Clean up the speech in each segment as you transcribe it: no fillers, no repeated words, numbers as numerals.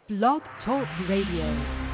Blog Talk Radio.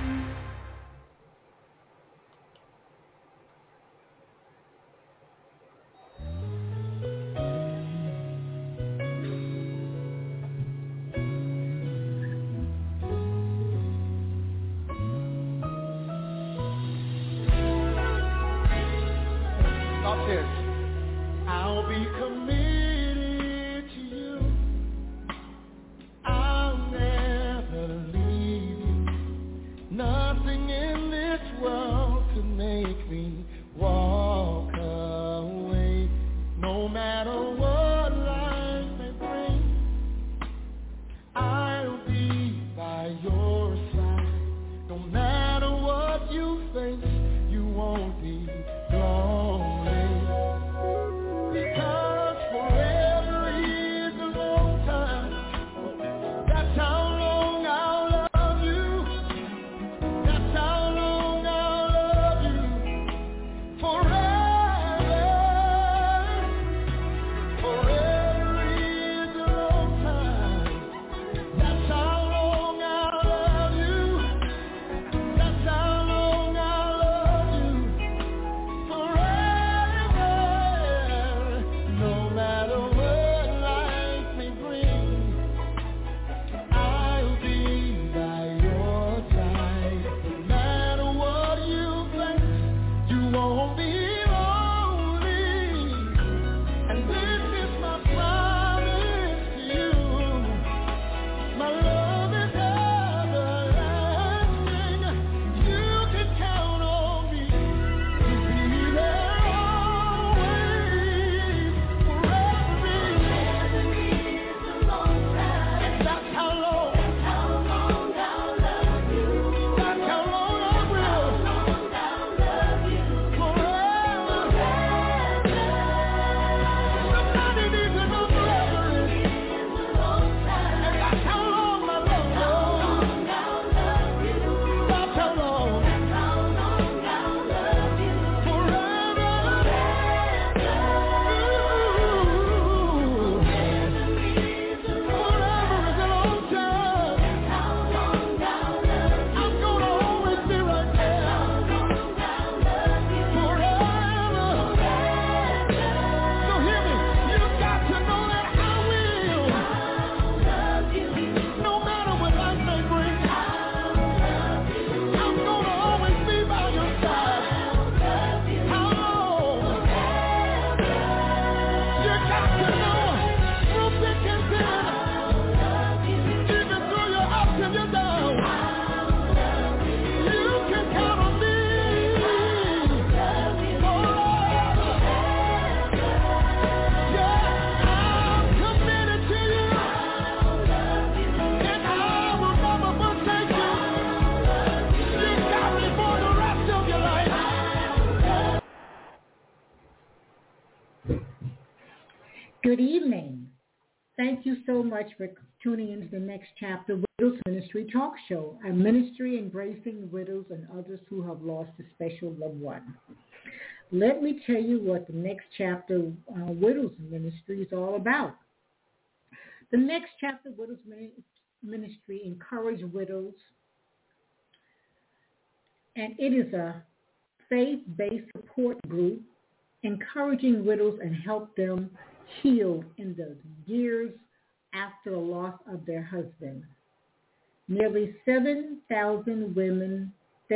Good evening. Thank you so much for tuning into the Next Chapter Widows Ministry Talk Show, a ministry embracing widows and others who have lost a special loved one. Let me tell you what the Next Chapter Widows Ministry is all about. The Next Chapter Widows Ministry encourages widows, and it is a faith-based support group encouraging widows and help them heal in the years after the loss of their husband. Nearly 700,000 women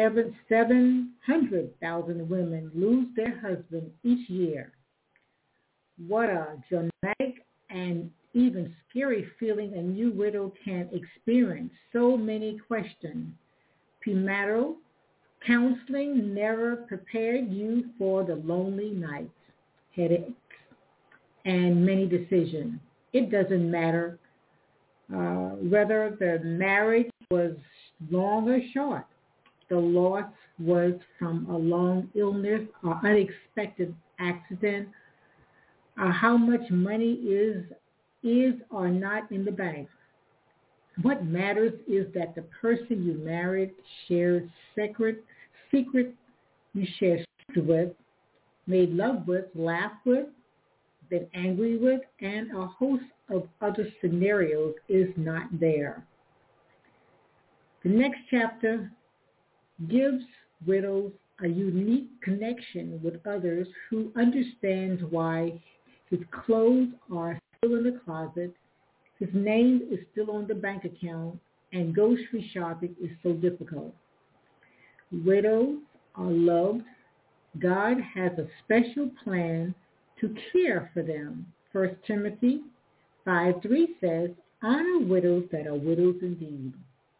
lose their husband each year. What a dramatic and even scary feeling a new widow can experience. So many questions. Premarital counseling never prepared you for the lonely nights, headaches, and many decisions. It doesn't matter whether the marriage was long or short. The loss was from a long illness or unexpected accident, or how much money is or not in the bank. What matters is that the person you married shared secret you shared with, made love with, laughed with, been angry with, and a host of other scenarios is not there. The next chapter gives widows a unique connection with others who understands why his clothes are still in the closet, his name is still on the bank account, and grocery shopping is so difficult. Widows are loved. God has a special plan to care for them. 1 Timothy 5:3 says, honor widows that are widows indeed.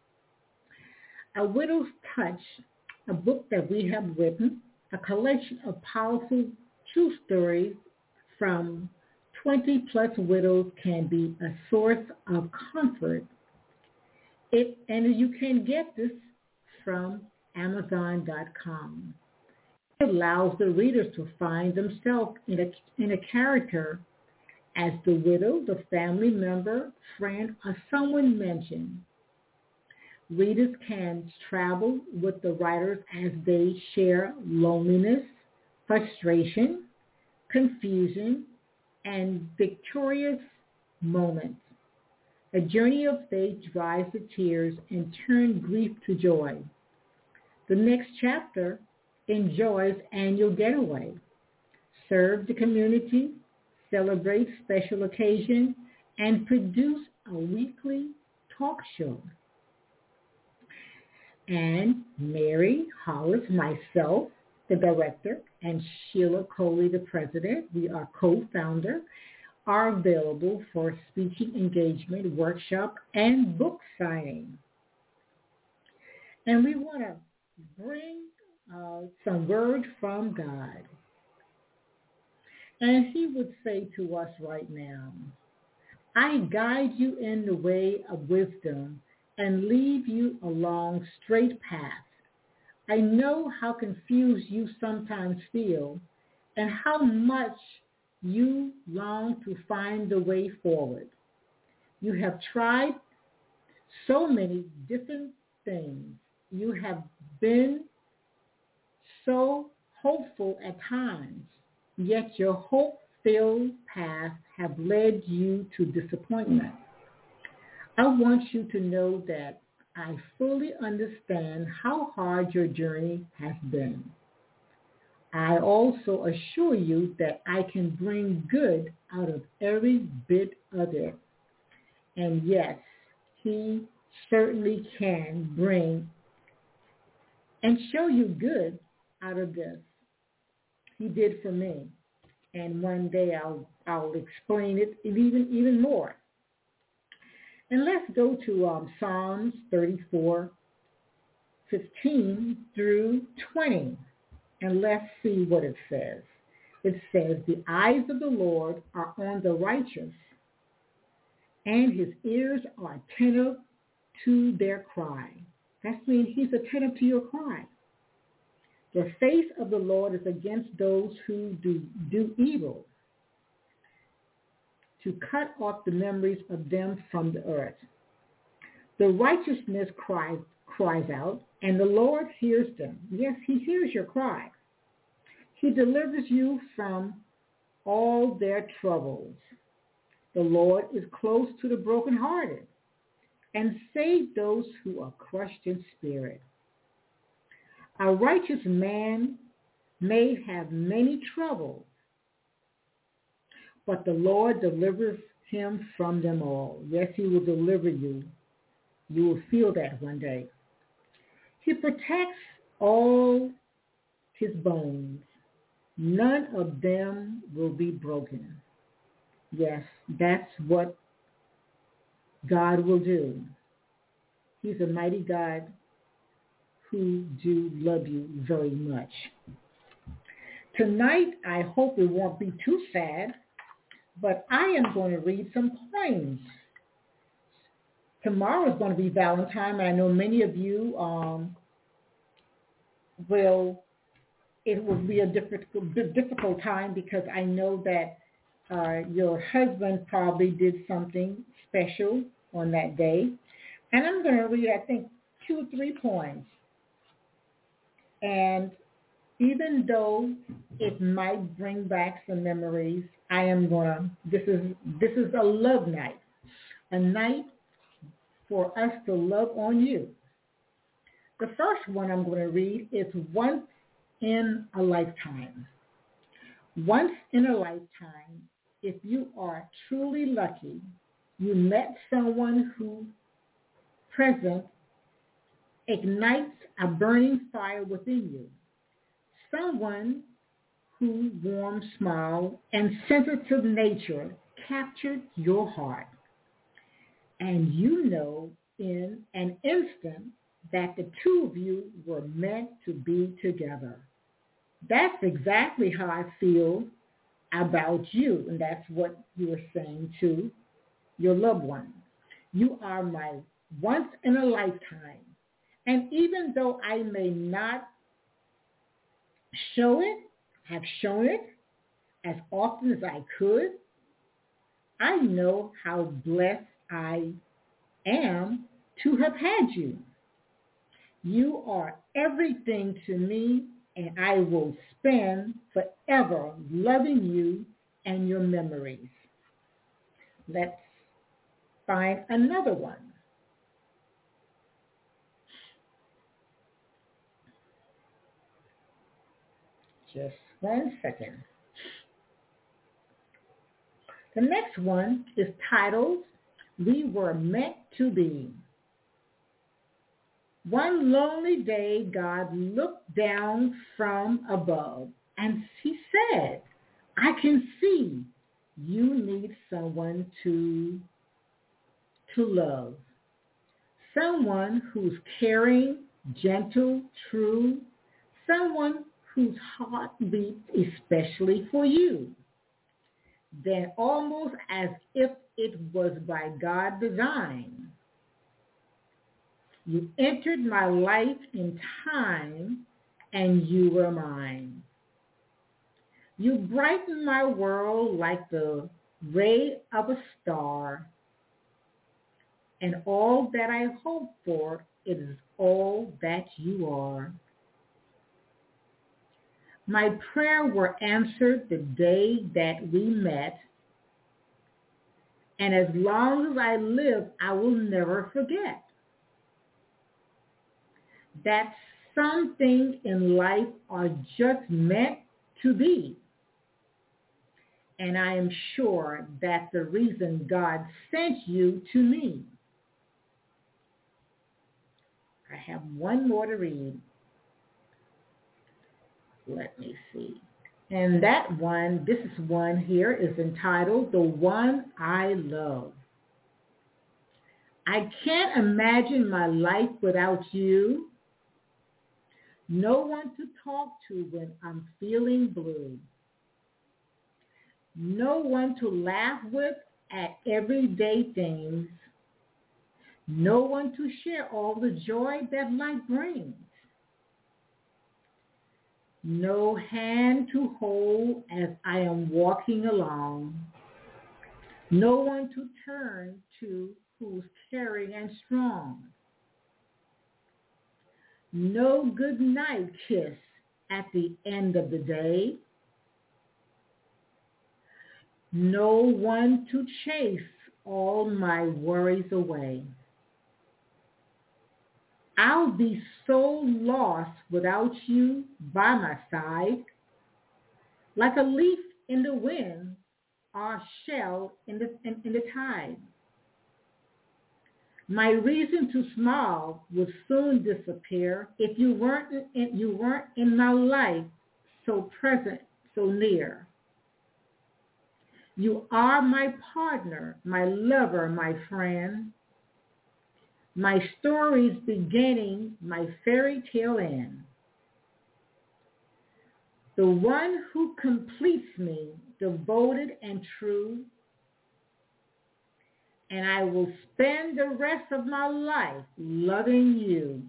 A Widow's Touch, a book that we have written, a collection of powerful true stories from 20 plus widows, can be a source of comfort. And you can get this from Amazon.com. It allows the readers to find themselves in a character as the widow, the family member, friend, or someone mentioned. Readers can travel with the writers as they share loneliness, frustration, confusion, and victorious moments. A journey of faith dries the tears and turns grief to joy. The next chapter enjoys annual getaway, serve the community, celebrate special occasions, and produce a weekly talk show. And Mary Hollis, myself, the director, and Sheila Coley, the president, we are co-founder, are available for speaking engagement, workshop, and book signing. And we want to bring some word from God. And he would say to us right now, I guide you in the way of wisdom and lead you along straight paths. I know how confused you sometimes feel and how much you long to find the way forward. You have tried so many different things. You have been so hopeful at times, yet your hope-filled path have led you to disappointment. I want you to know that I fully understand how hard your journey has been. I also assure you that I can bring good out of every bit of it. And yes, he certainly can bring and show you good out of this. He did for me. And one day I'll explain it even more. And let's go to Psalms 34:15 through 20. And let's see what it says. It says, the eyes of the Lord are on the righteous, and his ears are attentive to their cry. That means he's attentive to your cry. The face of the Lord is against those who do evil, to cut off the memories of them from the earth. The righteousness cries out, and the Lord hears them. Yes, he hears your cry. He delivers you from all their troubles. The Lord is close to the brokenhearted and save those who are crushed in spirit. A righteous man may have many troubles, but the Lord delivers him from them all. Yes, he will deliver you. You will feel that one day. He protects all his bones. None of them will be broken. Yes, that's what God will do. He's a mighty God who do love you very much. Tonight, I hope it won't be too sad, but I am going to read some poems. Tomorrow is going to be Valentine, and I know many of you it will be a difficult time because I know that your husband probably did something special on that day. And I'm going to read, I think, 2 or 3 poems. And even though it might bring back some memories, I am going to, this is a love night, a night for us to love on you. The first one I'm going to read is Once in a Lifetime. Once in a lifetime, if you are truly lucky, you met someone who present ignites a burning fire within you. Someone whose warm smile and sensitive nature captured your heart. And you know in an instant that the two of you were meant to be together. That's exactly how I feel about you, and that's what you are saying to your loved one. You are my once in a lifetime. And even though I may not have shown it as often as I could, I know how blessed I am to have had you. You are everything to me, and I will spend forever loving you and your memories. Let's find another one. Just 1 second. The next one is titled, We Were Meant to Be. One lonely day, God looked down from above and he said, I can see you need someone to love. Someone who's caring, gentle, true, someone whose heart beats especially for you. Then almost as if it was by God's design, you entered my life in time and you were mine. You brighten my world like the ray of a star, and all that I hope for is all that you are. My prayer were answered the day that we met, and as long as I live, I will never forget that some things in life are just meant to be. And I am sure that's the reason God sent you to me. I have one more to read. Let me see. And that one, this is one here, is entitled, The One I Love. I can't imagine my life without you. No one to talk to when I'm feeling blue. No one to laugh with at everyday things. No one to share all the joy that life brings. No hand to hold as I am walking along. No one to turn to who's caring and strong. No good night kiss at the end of the day. No one to chase all my worries away. I'll be so lost without you by my side, like a leaf in the wind or a shell in the tide. My reason to smile would soon disappear if you weren't in my life, so present, so near. You are my partner, my lover, my friend. My story's beginning, my fairy tale end. The one who completes me, devoted and true. And I will spend the rest of my life loving you.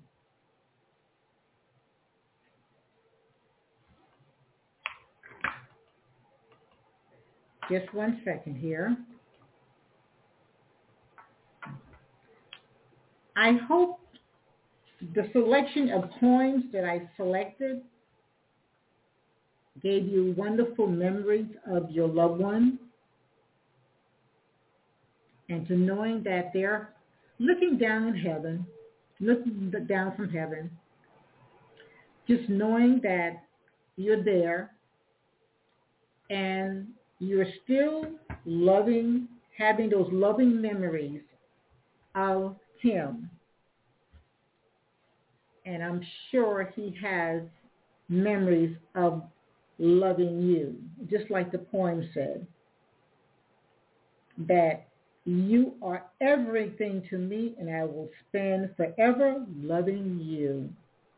Just 1 second here. I hope the selection of poems that I selected gave you wonderful memories of your loved one, and to knowing that they're looking down in heaven looking down from heaven, just knowing that you're there and you're still loving, having those loving memories of him. And I'm sure he has memories of loving you, just like the poem said, that you are everything to me and I will spend forever loving you.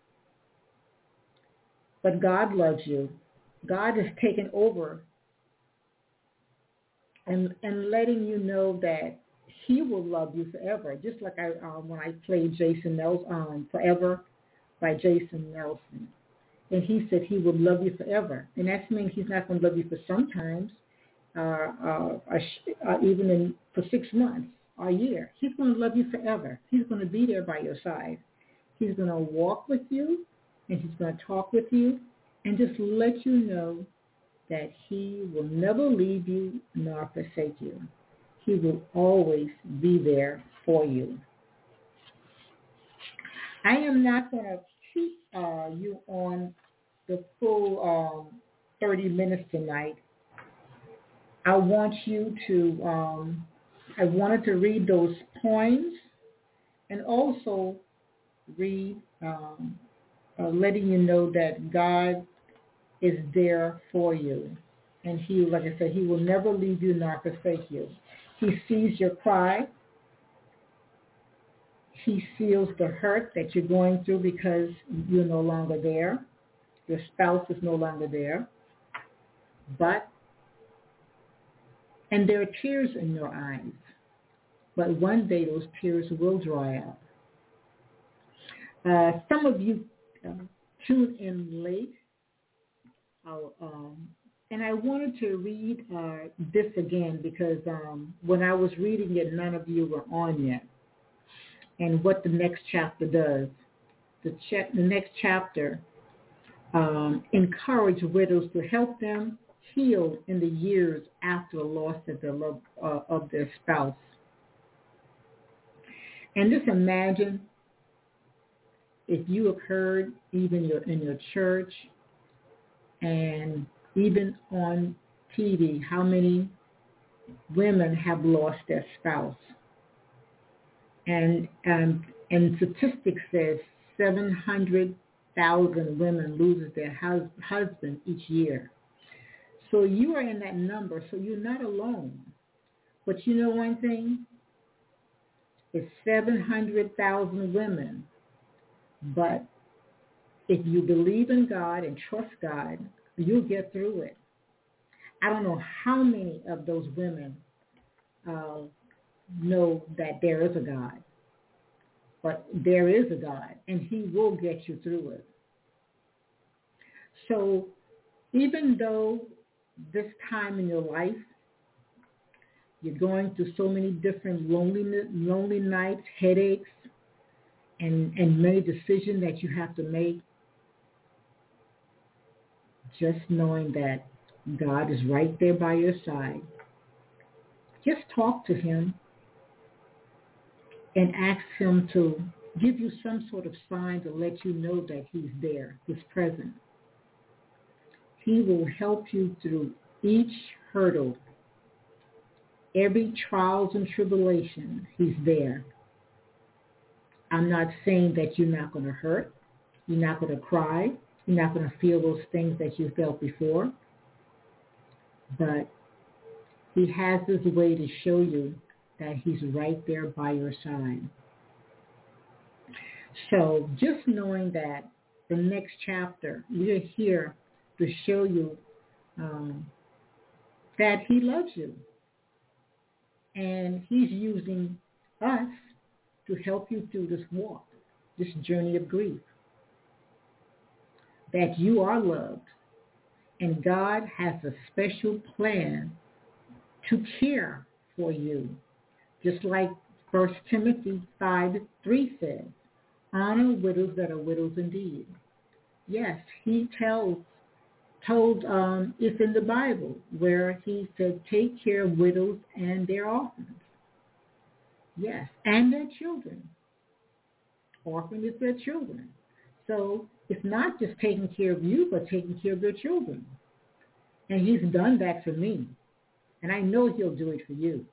But God loves you. God has taken over and letting you know that he will love you forever. Just like when I played Jason Nelson, Forever by Jason Nelson. And he said he would love you forever. And that means he's not going to love you for sometimes, even for 6 months or a year. He's going to love you forever. He's going to be there by your side. He's going to walk with you, and he's going to talk with you, and just let you know that he will never leave you nor forsake you. He will always be there for you. I am not going to keep you on the full 30 minutes tonight. I want you to, I wanted to read those poems and also read, letting you know that God is there for you. And he, like I said, he will never leave you nor forsake you. He sees your cry. He feels the hurt that you're going through because you're no longer there. Your spouse is no longer there. And there are tears in your eyes. But one day those tears will dry up. Some of you tuned in late. And I wanted to read this again because when I was reading it, none of you were on yet. And what the next chapter does. The next chapter encourages widows to help them heal in the years after the loss of their spouse. And just imagine if you have heard even in your church and even on TV how many women have lost their spouse. And statistics says 700,000 women loses their husband each year. So you are in that number, so you're not alone. But you know one thing? It's 700,000 women. But if you believe in God and trust God, you'll get through it. I don't know how many of those women know that there is a God. But there is a God, and he will get you through it. So even though this time in your life, you're going through so many different lonely nights, headaches, and many decisions that you have to make, just knowing that God is right there by your side. Just talk to him and ask him to give you some sort of sign to let you know that he's there, he's present. He will help you through each hurdle, every trials and tribulation, he's there. I'm not saying that you're not going to hurt, you're not going to cry, you're not going to feel those things that you felt before, but he has this way to show you that he's right there by your side. So just knowing that the next chapter, we're here to show you that he loves you. And he's using us to help you through this walk, this journey of grief. That you are loved. And God has a special plan to care for you. Just like 1 Timothy 5:3 says, honor widows that are widows indeed. Yes, he told it's in the Bible where he said, take care of widows and their orphans. Yes, and their children. orphan is their children. So it's not just taking care of you, but taking care of their children. And he's done that for me. And I know he'll do it for you.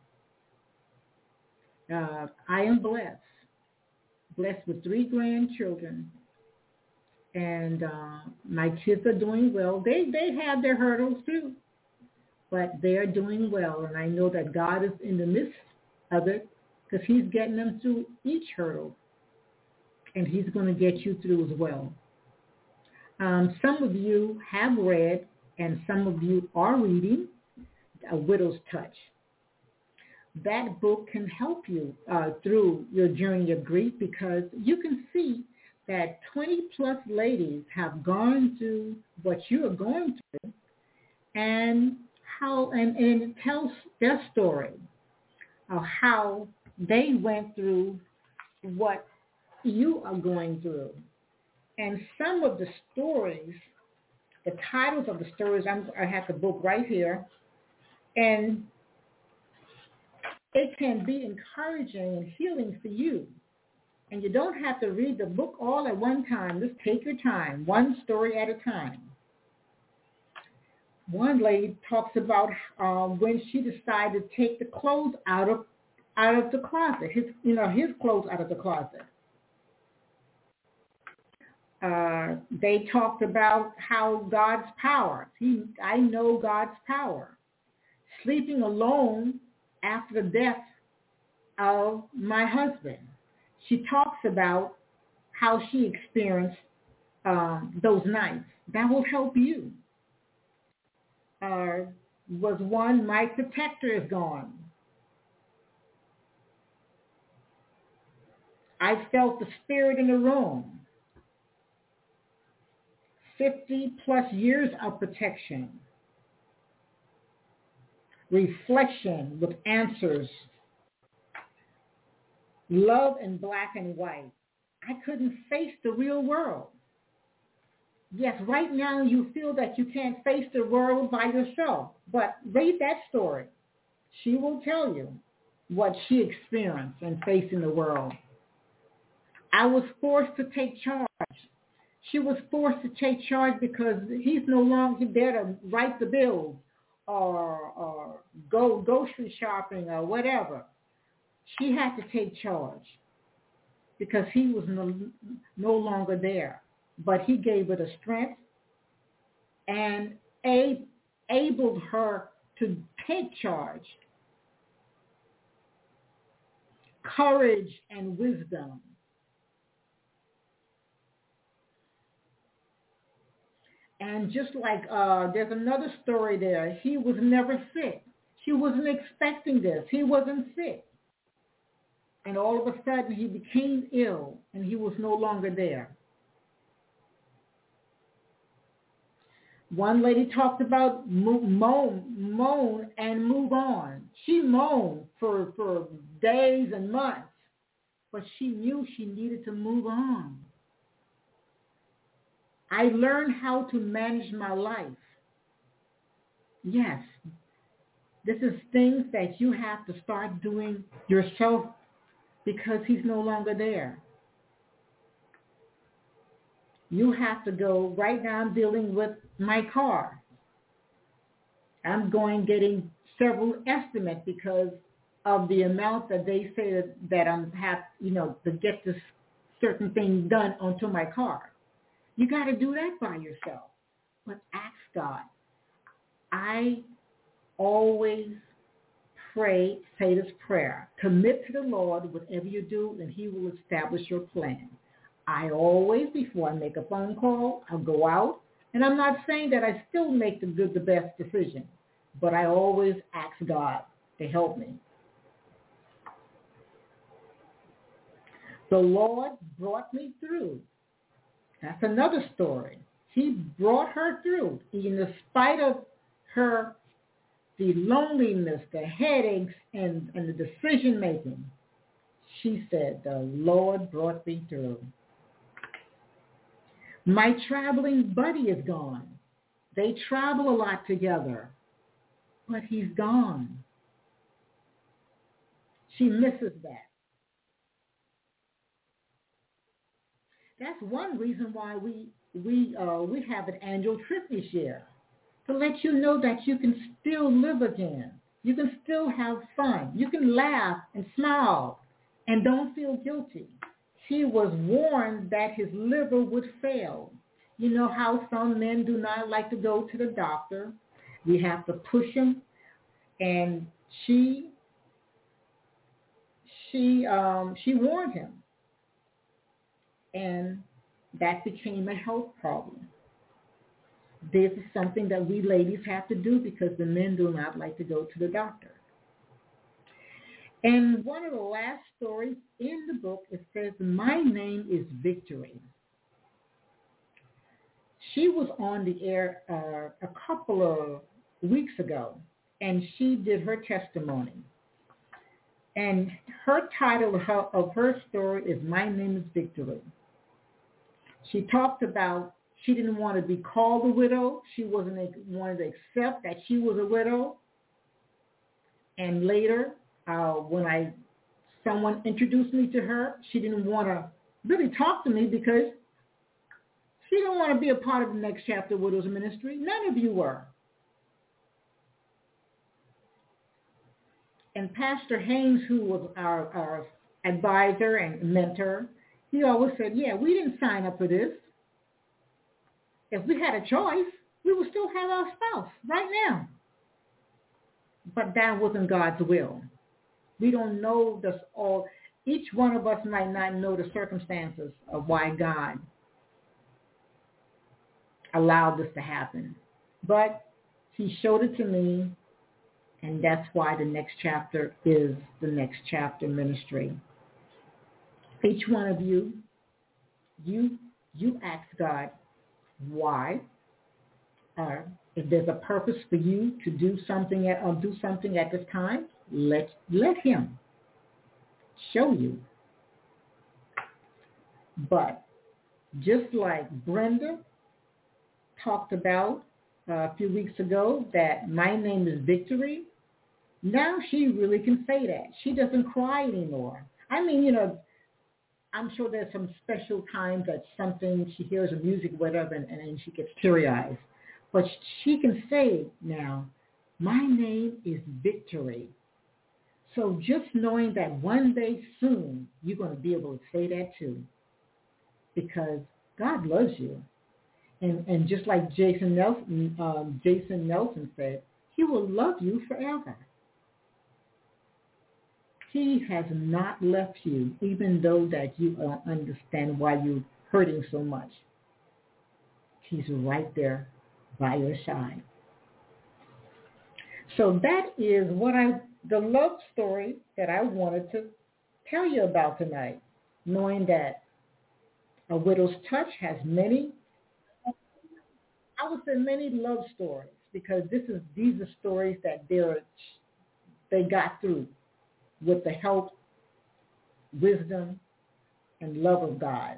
I am blessed with 3 grandchildren. And my kids are doing well. They have their hurdles too, but they're doing well. And I know that God is in the midst of it because he's getting them through each hurdle. And he's going to get you through as well. Some of you have read, and some of you are reading, A Widow's Touch. That book can help you through your journey of grief because you can see that 20-plus ladies have gone through what you are going through, and it tells their story of how they went through what you are going through. And some of the stories, the titles of the stories, I have the book right here, and it can be encouraging and healing for you. And you don't have to read the book all at one time. Just take your time, one story at a time. One lady talks about when she decided to take the clothes out of the closet, his clothes out of the closet. They talked about how God's power. I know God's power. Sleeping alone after the death of my husband. She talks about how she experienced those nights. That will help you. Was one, my protector is gone. I felt the spirit in the room. 50-plus years of protection. Reflection with answers. Love in black and white. I couldn't face the real world. Yes, right now you feel that you can't face the world by yourself, but read that story. She will tell you what she experienced in facing the world. I was forced to take charge. She was forced to take charge because he's no longer there to write the bills or go grocery shopping or whatever. She had to take charge because he was no longer there. But he gave her the strength and enabled her to take charge. Courage and wisdom. And just like there's another story there, he was never sick. She wasn't expecting this. He wasn't sick. And all of a sudden he became ill and he was no longer there. One lady talked about moan and move on. She moaned for days and months, but she knew she needed to move on. I learned how to manage my life. Yes, this is things that you have to start doing yourself because he's no longer there. You have to go, right now I'm dealing with my car. I'm getting several estimates because of the amount that they say that I'm to get this certain thing done onto my car. You got to do that by yourself. But ask God. I always say this prayer. Commit to the Lord whatever you do, and he will establish your plan. I always, before I make a phone call, I'll go out. And I'm not saying that I still make the best decision, but I always ask God to help me. The Lord brought me through. That's another story. He brought her through. In spite of her, the loneliness, the headaches, and the decision making, she said, the Lord brought me through. My traveling buddy is gone. They travel a lot together, but he's gone. She misses that. That's one reason why we have an annual trip this year, to let you know that you can still live again. You can still have fun. You can laugh and smile and don't feel guilty. He was warned that his liver would fail. You know how some men do not like to go to the doctor. We have to push him. And she warned him, and that became a health problem. This is something that we ladies have to do because the men do not like to go to the doctor. And one of the last stories in the book, it says, "My name is Victory." She was on the air a couple of weeks ago, and she did her testimony. And her title of her story is "My Name is Victory." She talked about she didn't want to be called a widow. She wasn't wanted to accept that she was a widow. And later, when someone introduced me to her, she didn't want to really talk to me because she didn't want to be a part of the Next Chapter Widows Ministry. None of you were. And Pastor Haynes, who was our advisor and mentor, he always said, yeah, we didn't sign up for this. If we had a choice, we would still have our spouse right now. But that wasn't God's will. We don't know this all. Each one of us might not know the circumstances of why God allowed this to happen. But he showed it to me, and that's why the Next Chapter is the Next Chapter Ministry. Each one of you ask God why. If there's a purpose for you to do something at this time, let him show you. But just like Brenda talked about a few weeks ago, that my name is Victory, now she really can say that. She doesn't cry anymore. I mean, I'm sure there's some special times that she hears the music, whatever, and she gets teary-eyed. But she can say now, my name is Victory. So just knowing that one day soon you're going to be able to say that too, because God loves you. And just like Jason Nelson said, he will love you forever. He has not left you, even though that you don't understand why you're hurting so much. He's right there by your side. So that is the love story that I wanted to tell you about tonight, knowing that A Widow's Touch has many love stories, because these are stories that they got through with the help, wisdom, and love of God.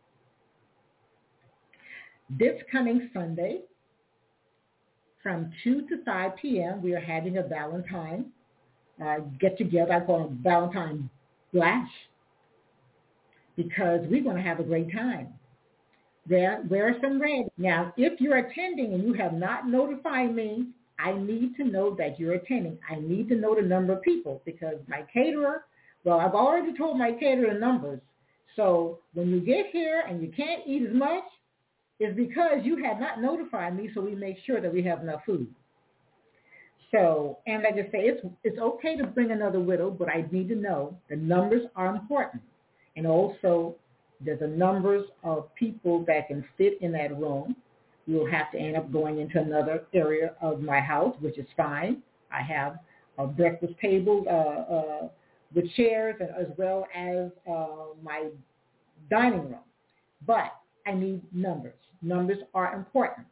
This coming Sunday, from 2 to 5 p.m., we are having a Valentine get-together. I call it Valentine Blast, because we're going to have a great time. Wear some red. Now, if you're attending and you have not notified me, I need to know that you're attending. I need to know the number of people, because my caterer, I've already told my caterer the numbers. So when you get here and you can't eat as much, it's because you have not notified me, so we make sure that we have enough food. So, and like I say, it's okay to bring another widow, but I need to know the numbers are important. And also, there's a numbers of people that can fit in that room. You'll have to end up going into another area of my house, which is fine. I have a breakfast table with chairs, and as well as my dining room. But I need numbers. Numbers are important.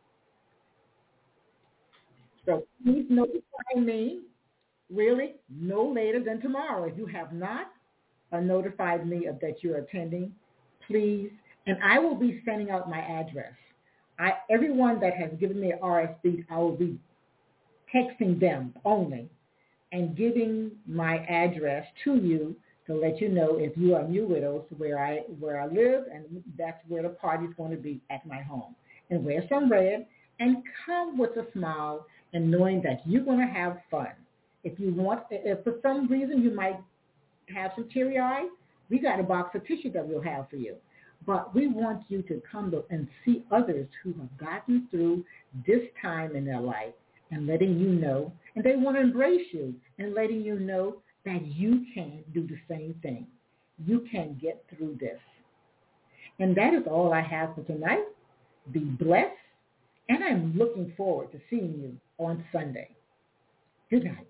So please notify me, really, no later than tomorrow. If you have not notified me that you're attending, please. And I will be sending out my address. Everyone that has given me an RSV, I will be texting them only and giving my address to you to let you know if you are new widows where I live, and that's where the party's going to be at my home. And wear some red and come with a smile and knowing that you're going to have fun. If for some reason you might have some teary eyes, we got a box of tissue that we'll have for you. But we want you to come and see others who have gotten through this time in their life and letting you know, and they want to embrace you and letting you know that you can do the same thing. You can get through this. And that is all I have for tonight. Be blessed, and I'm looking forward to seeing you on Sunday. Good night.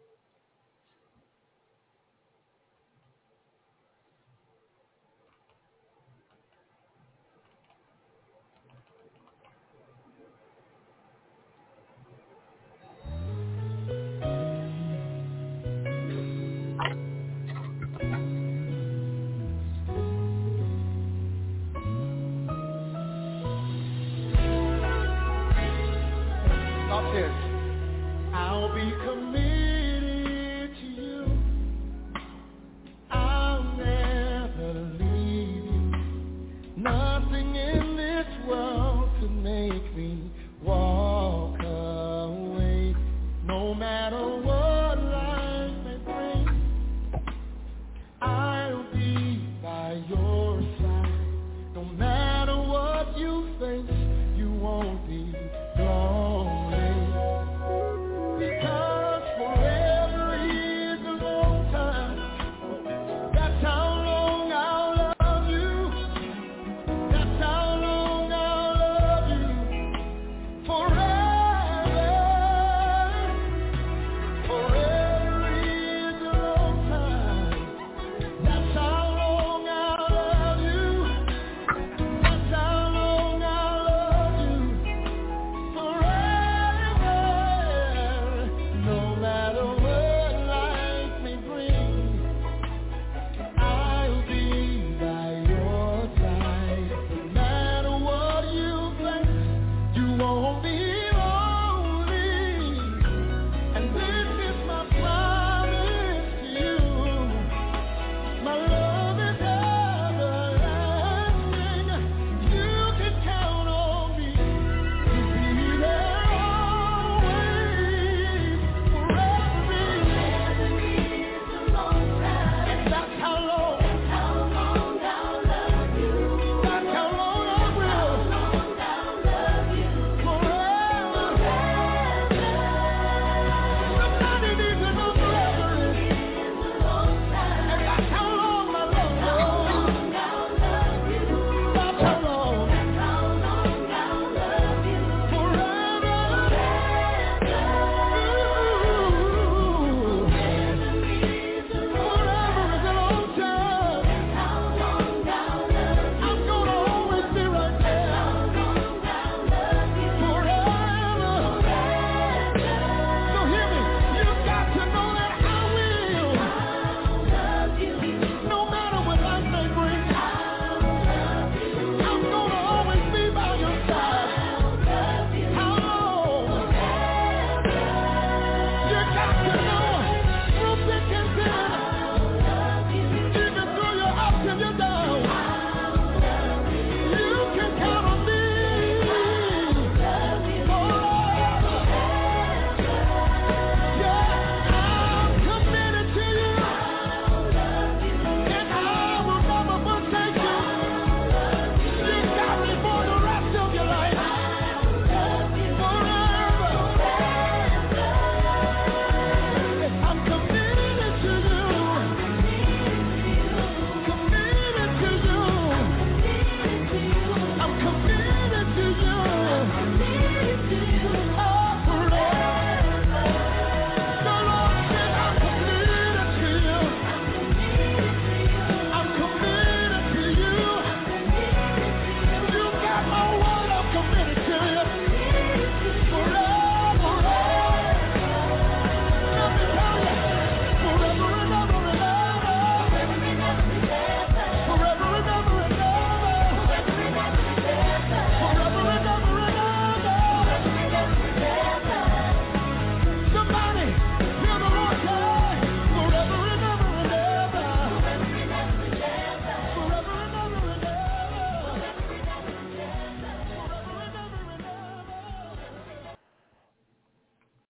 I'll be committed.